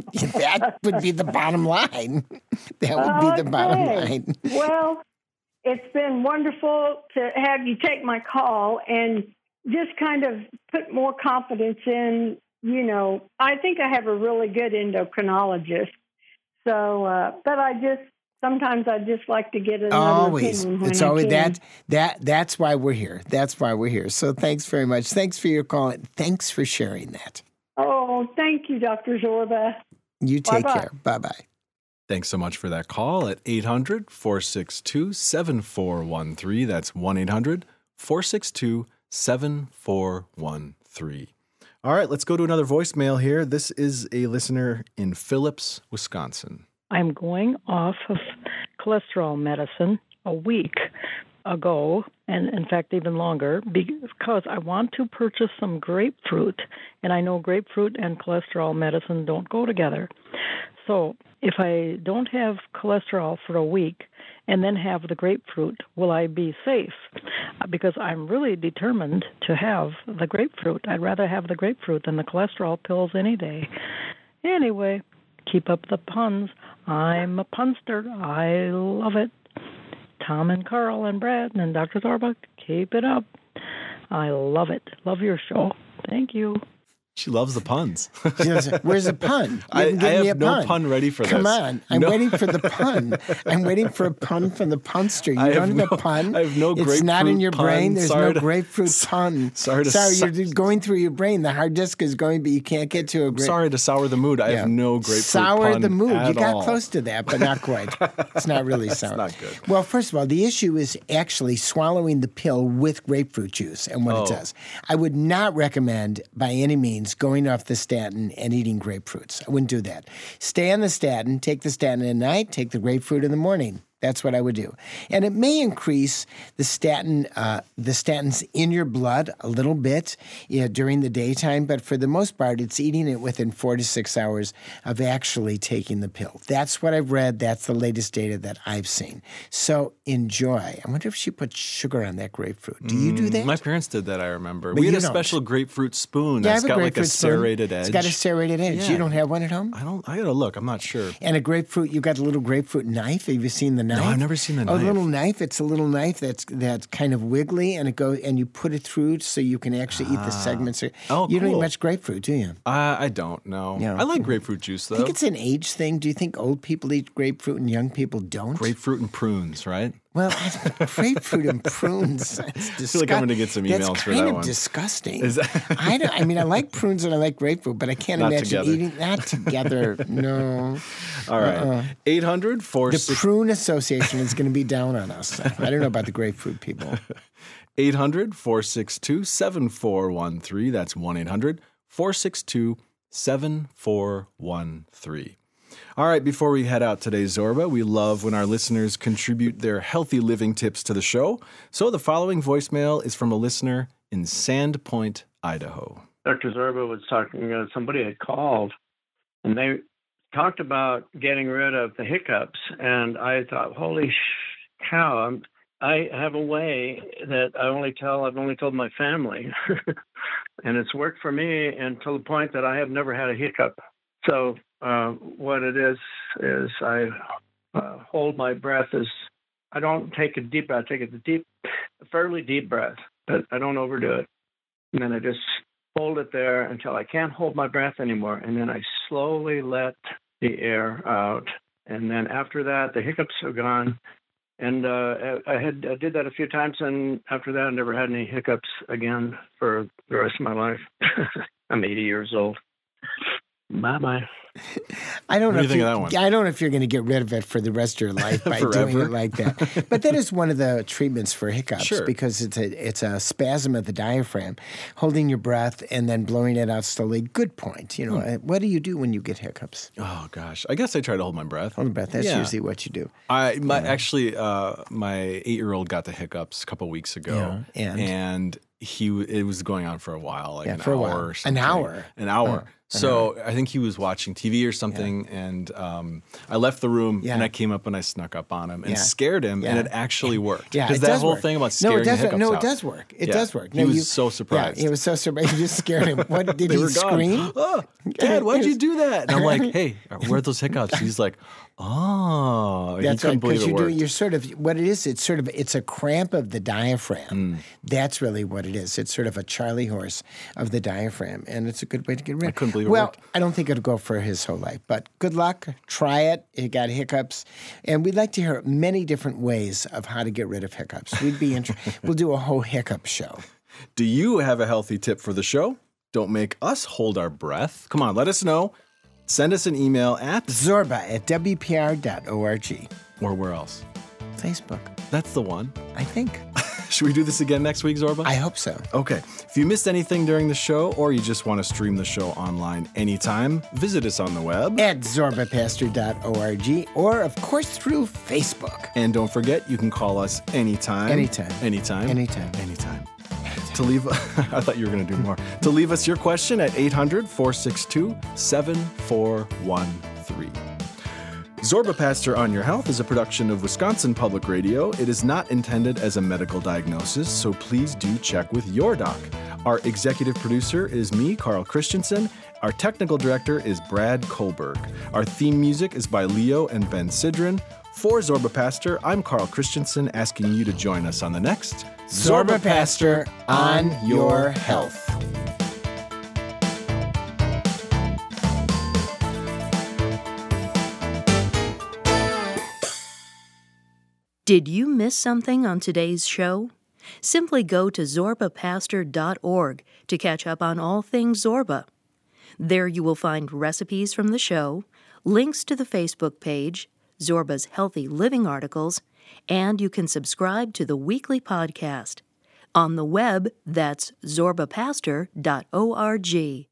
that would be the bottom line. That would be the bottom line. Well, it's been wonderful to have you take my call and just kind of put more confidence in, you know, I think I have a really good endocrinologist. So, uh, but I just, Sometimes I just like to get another Always. opinion when It's I always can. that that that's why we're here. That's why we're here. So thanks very much. Thanks for your call. Thanks for sharing that. Oh, thank you, Doctor Zorba. You take Bye-bye. care. Bye-bye. Thanks so much for that call at eight hundred, four six two, seven four one three. That's one eight hundred, four six two, seven four one three. All right, let's go to another voicemail here. This is a listener in Phillips, Wisconsin. I'm going off of cholesterol medicine a week ago, and in fact even longer, because I want to purchase some grapefruit, and I know grapefruit and cholesterol medicine don't go together. So if I don't have cholesterol for a week and then have the grapefruit, will I be safe? Because I'm really determined to have the grapefruit. I'd rather have the grapefruit than the cholesterol pills any day. Anyway, keep up the puns. I'm a punster. I love it. Tom and Carl and Brad and Doctor Zorba, keep it up. I love it. Love your show. Thank you. She loves the puns. She does, where's the pun? You I, haven't I given have me a no pun. pun ready for Come this. Come on. I'm no. waiting for the pun. I'm waiting for a pun from the punster. You I don't have have a no- pun? I have no It's grapefruit not in your pun. brain. There's Sorry no to- grapefruit pun. Sorry to Sorry, sou- you're going through your brain. The hard disk is going, but you can't get to a grape. Sorry to sour the mood. I Yeah. have no grapefruit Sour pun the mood. at You got all. close to that, but not quite. It's not really sour. not good. Well, first of all, the issue is actually swallowing the pill with grapefruit juice and what Oh. it does. I would not recommend by any means going off the statin and eating grapefruits. I wouldn't do that. Stay on the statin, take the statin at night, take the grapefruit in the morning. That's what I would do. And it may increase the statin, uh, the statins in your blood a little bit you know, during the daytime, but for the most part, it's eating it within four to six hours of actually taking the pill. That's what I've read. That's the latest data that I've seen. So enjoy. I wonder if she put sugar on that grapefruit. Do you do Mm, that? My parents did that, I remember. But we had you a don't. special grapefruit spoon Yeah, I that's have a got like a grapefruit spoon. serrated edge. It's got a serrated edge. Yeah. You don't have one at home? I don't. I gotta look. I'm not sure. And a grapefruit, you got a little grapefruit knife. Have you seen the knife? I've never seen the Oh, a knife. little knife. It's a little knife that's that's kind of wiggly, and it goes and you put it through so you can actually eat the segments. Oh, You don't eat cool. much grapefruit, do you? Uh, I don't know. Yeah. I like grapefruit juice though. I think it's an age thing. Do you think old people eat grapefruit and young people don't? grapefruit and prunes, right? Well, grapefruit and prunes. That's I feel like I'm going to get some emails That's for kind that of one. disgusting. Is that- I, don't, I mean, I like prunes and I like grapefruit, but I can't Not imagine together. eating that together. No. All right. Uh-uh. eight hundred, four The six Prune Association is going to be down on us. I don't know about the grapefruit people. eight hundred, four six two, seven four one three. That's one eight hundred, four six two, seven four one three. All right, before we head out today, Zorba, we love when our listeners contribute their healthy living tips to the show. So the following voicemail is from a listener in Sandpoint, Idaho. Doctor Zorba was talking, uh, somebody had called, and they talked about getting rid of the hiccups. And I thought, holy cow, I'm, I have a way that I only tell, I've only told my family. And it's worked for me until the point that I have never had a hiccup. So uh, what it is, is I uh, hold my breath as, I don't take a deep breath, I take a deep, a fairly deep breath, but I don't overdo it. And then I just hold it there until I can't hold my breath anymore. And then I slowly let the air out. And then after that, the hiccups are gone. And uh, I had I did that a few times, and after that, I never had any hiccups again for the rest of my life. I'm eighty years old. Bye-bye. I don't What know do you if think you, of that one? I don't know if you're going to get rid of it for the rest of your life by doing Forever? it like that. But that is one of the treatments for hiccups Sure. because it's a it's a spasm of the diaphragm, holding your breath and then blowing it out slowly. Good point. You know, Hmm. what do you do when you get hiccups? Oh, gosh. I guess I try to hold my breath. Hold your breath. That's Yeah. usually what you do. I my Actually, uh, my eight-year-old got the hiccups a couple weeks ago. Yeah, and? he w- it was going on for a while, like Yeah, an for a hour while. or An something. hour? An hour. Oh, an so I think he was watching T V or something, and um, I left the room, Yeah. and I came up and I snuck up on him and Yeah. scared him, and Yeah. it actually worked. Yeah, Because it that does whole work. thing about no, scaring it does the hiccups No, it out. does work. It Yeah. does work. He No, was you- so surprised. Yeah, he was so surprised. You just scared him. What did They he were gone. scream? Oh, Dad, why'd you do that? And I'm like, hey, where are those hiccups? He's like, oh. He That's couldn't right, believe because it you're doing, worked. you're sort of, what it is, it's sort of, it's a cramp of the diaphragm. Mm. That's really what it is. It's sort of a Charlie horse of the diaphragm, and it's a good way to get rid of it. I couldn't believe it Well, worked. I don't think it'll go for his whole life, but good luck. Try it. It got hiccups. And we'd like to hear many different ways of how to get rid of hiccups. We'd be interested. We'll do a whole hiccup show. Do you have a healthy tip for the show? Don't make us hold our breath. Come on, let us know. Send us an email at Zorba at W P R dot org. Or where else? Facebook. That's the one. I think. Should we do this again next week, Zorba? I hope so. Okay. If you missed anything during the show or you just want to stream the show online anytime, visit us on the web at zorba pastor dot org or, of course, through Facebook. And don't forget, you can call us anytime. Anytime. Anytime. Anytime. Anytime. To leave, I thought you were going to do more. To leave us your question at eight hundred, four six two, seven four one three. Zorba Pastor on Your Health is a production of Wisconsin Public Radio. It is not intended as a medical diagnosis, so please do check with your doc. Our executive producer is me, Carl Christensen. Our technical director is Brad Kohlberg. Our theme music is by Leo and Ben Sidran. For Zorba Pastor, I'm Carl Christensen, asking you to join us on the next Zorba Pastor on Your Health. Did you miss something on today's show? Simply go to zorba pastor dot org to catch up on all things Zorba. There you will find recipes from the show, links to the Facebook page, Zorba's Healthy Living articles, and you can subscribe to the weekly podcast. On the web, that's zorba pastor dot org.